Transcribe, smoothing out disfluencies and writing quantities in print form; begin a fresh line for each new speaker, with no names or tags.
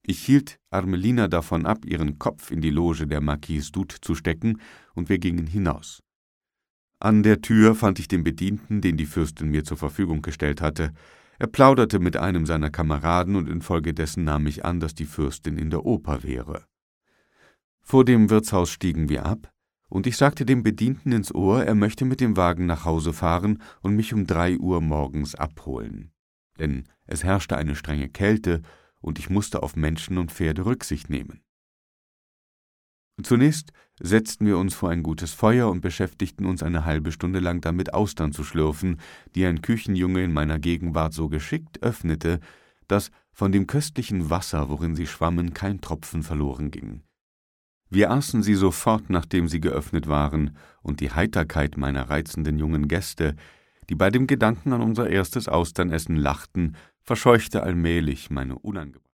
Ich hielt Armelina davon ab, ihren Kopf in die Loge der Marquise d'Ute zu stecken, und wir gingen hinaus. An der Tür fand ich den Bedienten, den die Fürstin mir zur Verfügung gestellt hatte. Er plauderte mit einem seiner Kameraden, und infolgedessen nahm ich an, dass die Fürstin in der Oper wäre. Vor dem Wirtshaus stiegen wir ab, und ich sagte dem Bedienten ins Ohr, er möchte mit dem Wagen nach Hause fahren und mich um 3 Uhr morgens abholen. Denn es herrschte eine strenge Kälte, und ich musste auf Menschen und Pferde Rücksicht nehmen. Zunächst setzten wir uns vor ein gutes Feuer und beschäftigten uns eine halbe Stunde lang damit, Austern zu schlürfen, die ein Küchenjunge in meiner Gegenwart so geschickt öffnete, dass von dem köstlichen Wasser, worin sie schwammen, kein Tropfen verloren ging. Wir aßen sie sofort, nachdem sie geöffnet waren, und die Heiterkeit meiner reizenden jungen Gäste, die bei dem Gedanken an unser erstes Austernessen lachten, verscheuchte allmählich meine unangebrachte